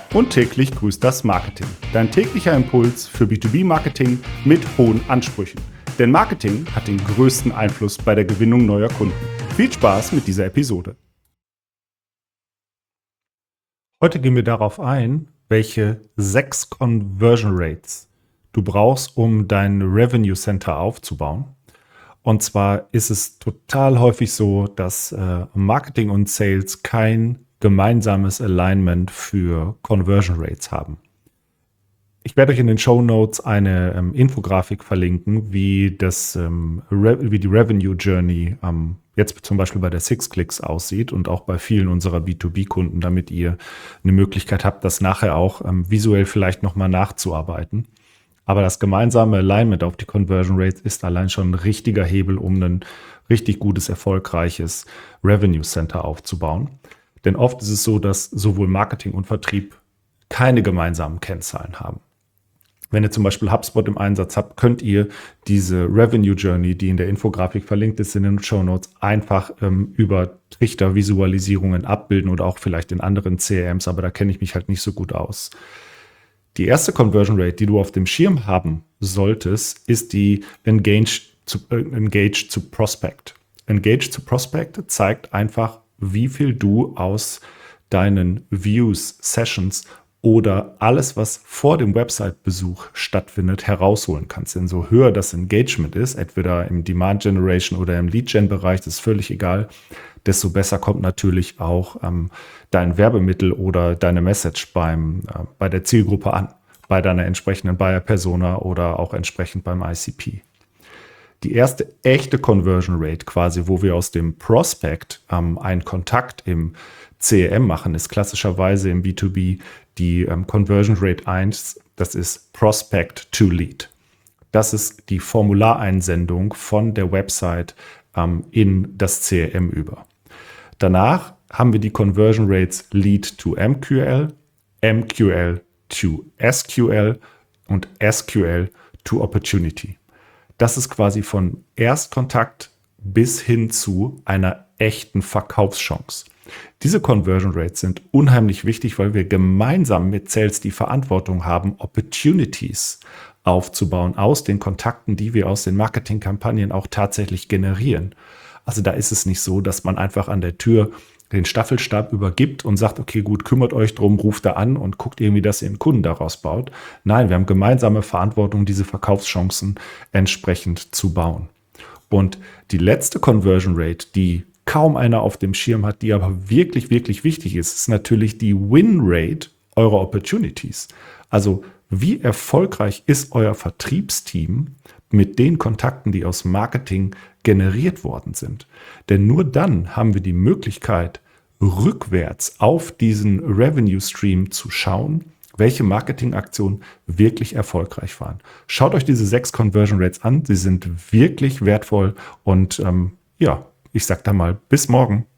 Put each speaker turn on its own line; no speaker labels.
Und täglich grüßt das Marketing. Dein täglicher Impuls für B2B-Marketing mit hohen Ansprüchen. Denn Marketing hat den größten Einfluss bei der Gewinnung neuer Kunden. Viel Spaß mit dieser Episode. Heute gehen wir darauf ein, welche 6 Conversion Rates du brauchst, um dein Revenue Center aufzubauen. Und zwar ist es total häufig so, dass Marketing und Sales kein gemeinsames Alignment für Conversion Rates haben. Ich werde euch in den Shownotes eine Infografik verlinken, wie die Revenue Journey jetzt zum Beispiel bei der SixClicks aussieht und auch bei vielen unserer B2B-Kunden, damit ihr eine Möglichkeit habt, das nachher auch visuell vielleicht nochmal nachzuarbeiten. Aber das gemeinsame Alignment auf die Conversion Rates ist allein schon ein richtiger Hebel, um ein richtig gutes, erfolgreiches Revenue Center aufzubauen. Denn oft ist es so, dass sowohl Marketing und Vertrieb keine gemeinsamen Kennzahlen haben. Wenn ihr zum Beispiel HubSpot im Einsatz habt, könnt ihr diese Revenue Journey, die in der Infografik verlinkt ist, in den Shownotes, einfach über Trichter-Visualisierungen abbilden oder auch vielleicht in anderen CRMs, aber da kenne ich mich halt nicht so gut aus. Die erste Conversion Rate, die du auf dem Schirm haben solltest, ist die Engage to Prospect. Engage to Prospect zeigt einfach, wie viel du aus deinen Views, Sessions oder alles, was vor dem Website-Besuch stattfindet, herausholen kannst. Denn so höher das Engagement ist, entweder im Demand Generation oder im Lead Gen Bereich, das ist völlig egal, desto besser kommt natürlich auch dein Werbemittel oder deine Message bei der Zielgruppe an, bei deiner entsprechenden Buyer Persona oder auch entsprechend beim ICP. Die erste echte Conversion Rate quasi, wo wir aus dem Prospect einen Kontakt im CRM machen, ist klassischerweise im B2B die Conversion Rate 1, das ist Prospect to Lead. Das ist die Formulareinsendung von der Website in das CRM über. Danach haben wir die Conversion Rates Lead to MQL, MQL to SQL und SQL to Opportunity. Das ist quasi von Erstkontakt bis hin zu einer echten Verkaufschance. Diese Conversion Rates sind unheimlich wichtig, weil wir gemeinsam mit Sales die Verantwortung haben, Opportunities aufzubauen aus den Kontakten, die wir aus den Marketingkampagnen auch tatsächlich generieren. Also da ist es nicht so, dass man einfach an der Tür den Staffelstab übergibt und sagt, okay, gut, kümmert euch drum, ruft da an und guckt irgendwie, dass ihr einen Kunden daraus baut. Nein, wir haben gemeinsame Verantwortung, diese Verkaufschancen entsprechend zu bauen. Und die letzte Conversion Rate, die kaum einer auf dem Schirm hat, die aber wirklich, wirklich wichtig ist, ist natürlich die Win Rate eurer Opportunities. Also wie erfolgreich ist euer Vertriebsteam mit den Kontakten, die aus Marketing generiert worden sind? Denn nur dann haben wir die Möglichkeit, rückwärts auf diesen Revenue Stream zu schauen, welche Marketingaktionen wirklich erfolgreich waren. Schaut euch diese 6 Conversion Rates an, sie sind wirklich wertvoll und ich sage da mal bis morgen.